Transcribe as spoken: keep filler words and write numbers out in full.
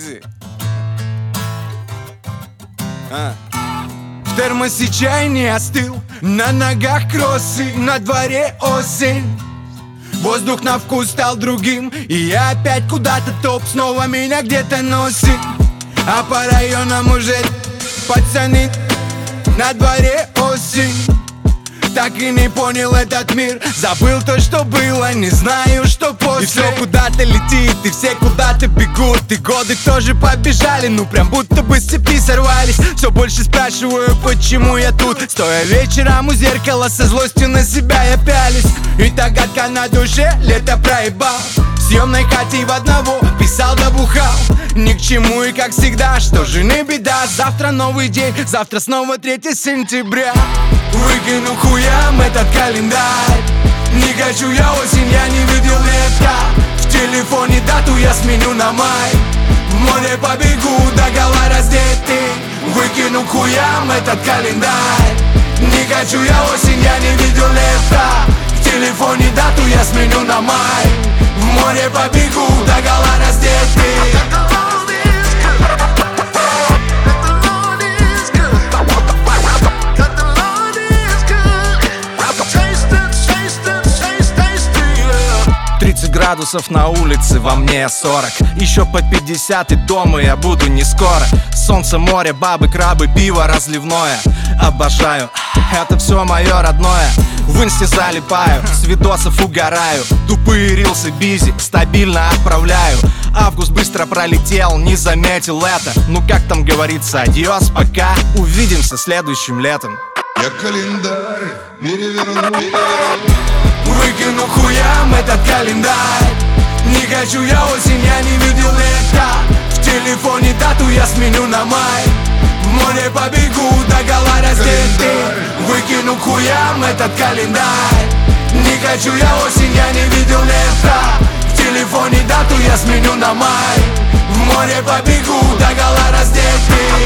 Изи. А. В термосе чай не остыл, на ногах кроссы, на дворе осень. Воздух на вкус стал другим, и я опять куда-то топ, снова меня где-то носит. А по районам уже пацаны, на дворе осень. Так и не понял этот мир, забыл то, что было, не знаю, что после. И все куда-то летит, и все куда-то бегут, и годы тоже побежали, ну прям будто бы с цепи сорвались. Все больше спрашиваю, почему я тут, стоя вечером у зеркала, со злостью на себя я пялись. И догадка на душе, лето проебал, в съемной хате в одного писал да бухал. Ни к чему и как всегда, что жены беда. Завтра новый день, завтра снова третье сентября. Выкину хуям этот календарь. Не хочу я осень, я не видел лета. В телефоне дату я сменю на май. В море побегу, догола раздетый. Выкину хуям этот календарь. Не хочу я осень, я не видел лета. В телефоне дату я сменю на май. В море побегу, догола раздетый. тридцать градусов на улице, во мне сорок. Еще по пятьдесят и дома я буду не скоро. Солнце, море, бабы, крабы, пиво разливное. Обожаю, это все мое родное. В инсте залипаю, с видосов угораю. Тупые рилсы бизи, стабильно отправляю. Август быстро пролетел, не заметил это. Ну как там говорится, адьос, пока. Увидимся следующим летом. Я календарь переверну, переверну. Выкину хуям этот календарь. Не хочу я осень, я не видел лета. В телефоне дату я сменю на май. В море побегу, догола раздетый. Выкину хуям этот календарь. Не хочу я осень, я не видел лета. В телефоне дату я сменю на май. В море побегу, догола раздетый.